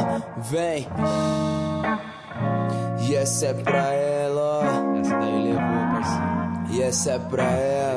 Vem. E essa é pra ela, ó. Essa daí levou, parceiro. E essa é pra ela.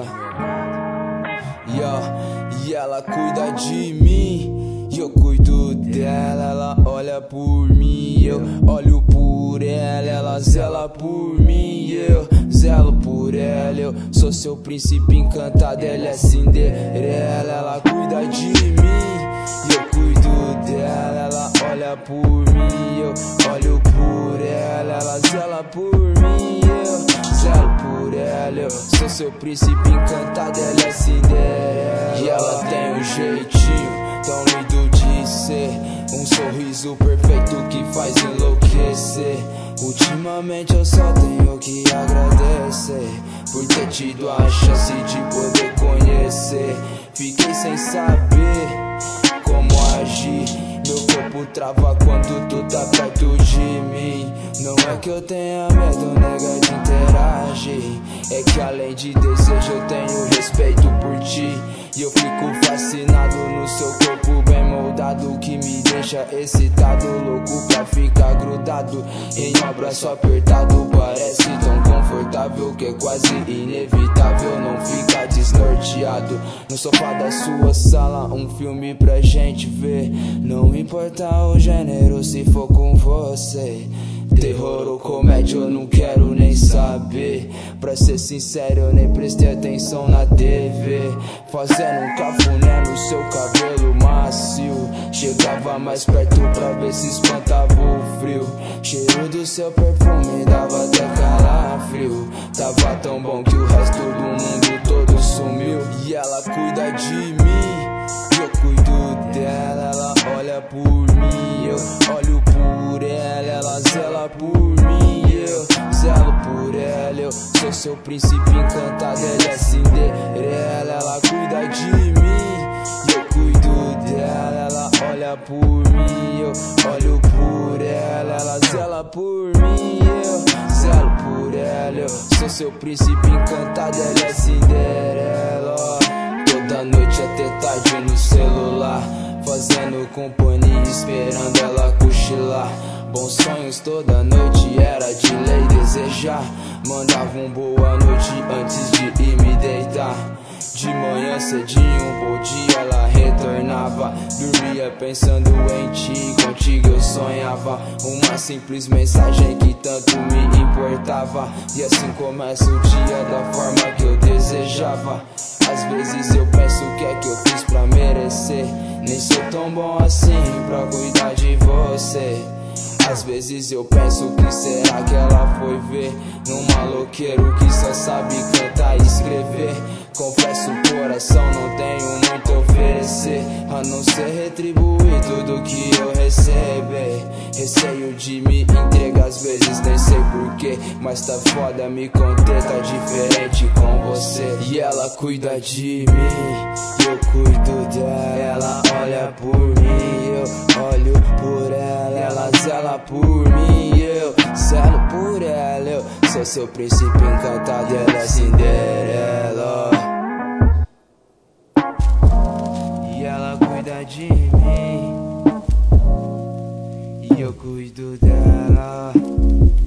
E ela cuida de mim, e eu cuido dela. Ela olha por mim, eu olho por ela. Ela zela por mim, eu zelo por ela. Eu sou seu príncipe encantado, ela é Cinderela. Ela cuida de mim, e eu cuido dela. Ela olha por mim, eu olho por ela. Ela zela por mim, eu zelo por ela. Eu sou seu príncipe encantado, ela é Cinderela. E ela tem um jeitinho tão lindo de ser, um sorriso perfeito que faz enlouquecer. Ultimamente eu só tenho que agradecer por ter tido a chance de poder conhecer. Fiquei sem saber como agir, meu corpo trava quando tu tá perto de mim. Não é que eu tenha medo, nega, de interagir, é que além de desejo eu tenho respeito por ti. E eu fico fascinado no seu corpo bem moldado, que me deixa excitado, louco pra ficar grudado em um abraço apertado. Parece tão confortável que é quase inevitável não ficar desnorteado no sofá da sua sala, um filme pra gente ver. Não importa o gênero se for com você, terror ou comédia eu não quero nem saber. Pra ser sincero eu nem prestei atenção na TV, fazendo um cafuné no seu cabelo macio. Chegava mais perto pra ver se espantava o frio. Cheiro do seu perfume dava até calafrio. Tava tão bom que o resto do mundo todo sumiu. E ela cuida de mim, e eu cuido dela. Ela olha por mim, eu olho por ela. Ela zela por mim, eu zelo por ela. Eu sou seu príncipe encantado, ela é Cinderela. Ela cuida de mim, e eu cuido dela. Ela olha por mim, eu olho por ela. Ela zela por mim, eu zelo por ela. Eu sou seu príncipe encantado, ela é Cinderela. Toda noite até tarde no celular, fazendo companhia, esperando ela cochilar. Bons sonhos toda noite, era de lei desejar. Mandava um boa noite antes de ir me deitar. De manhã cedinho, um bom dia ela retornava. Dormia pensando em ti, contigo eu sonhava. Uma simples mensagem que tanto me importava. E assim começa o dia da forma que eu desejava. Às vezes eu penso o que é que eu fiz pra merecer. Nem sou tão bom assim pra cuidar de você. Às vezes eu penso o que será que ela foi ver num maloqueiro que só sabe cantar e escrever. Confesso o coração, não tenho muito a oferecer, a não ser retribuir tudo que eu receber. Receio de me entregar, às vezes nem sei porquê, mas tá foda me conter, tá diferente com você. E ela cuida de mim, eu cuido dela. Ela olha por mim, eu olho por ela. Ela zela por mim, eu zelo por ela. Eu sou seu príncipe encantado, ela é Cinderela. E ela cuida de mim, e eu cuido dela.